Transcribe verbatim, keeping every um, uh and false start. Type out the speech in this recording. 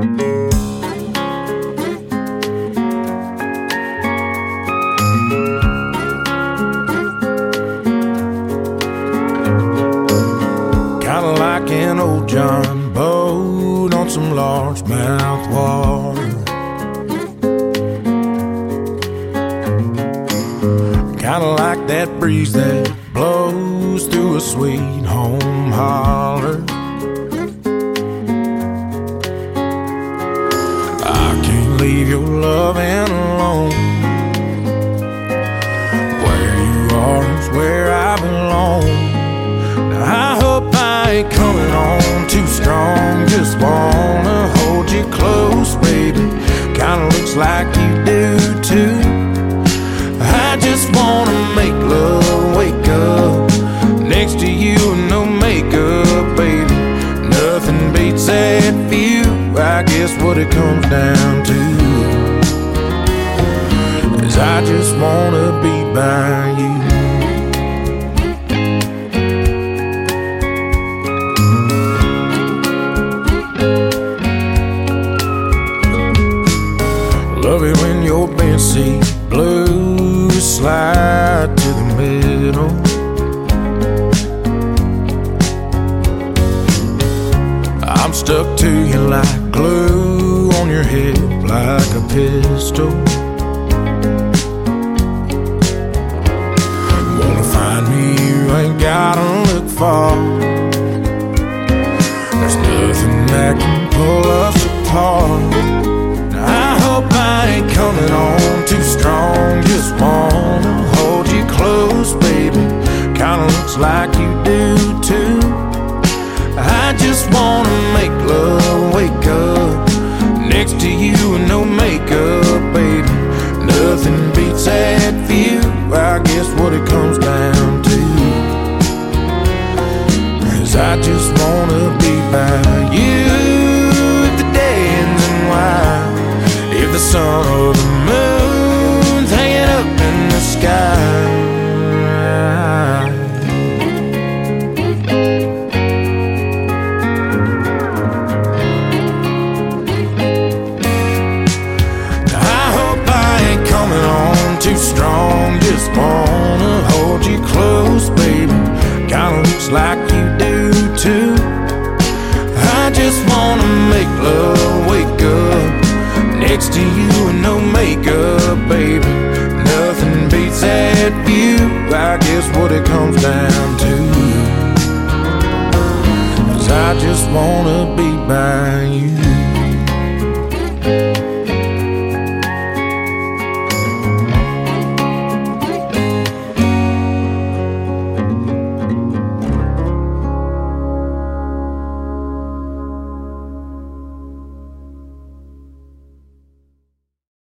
Kinda like an old John boat on some largemouth water. Kinda like that breeze that blows through a sweet home holler. I can't leave your loving alone. Where you are is where I belong. Now I hope I ain't coming on too strong. Just wanna hold you close, baby. Kinda looks like you do too. I just wanna make love, wake up next to you and no makeup, baby. Nothing beats that view. I guess what it comes down to is I just wanna be by you. Love it when your bench seat blues slide to the middle. I'm stuck to you like glue on your hip, like a pistol. Wanna find me, you ain't gotta look far. There's nothing that can pull us apart. I hope I ain't coming on too strong. Just wanna hold you close, baby. Kinda looks like you do too. I just wanna make love, wake up next to you and no makeup, baby. Nothing beats that view. I guess what it comes down to is I just wanna be by you. If the day ends in white, if the sun or the moon's hanging up in the sky, I hope I ain't coming on too strong. Just wanna hold you close, baby. Kinda looks like you do too. I just wanna make love, wake up next to you and no makeup, baby. Nothing beats that view. I guess what it comes down to is I just wanna be by you.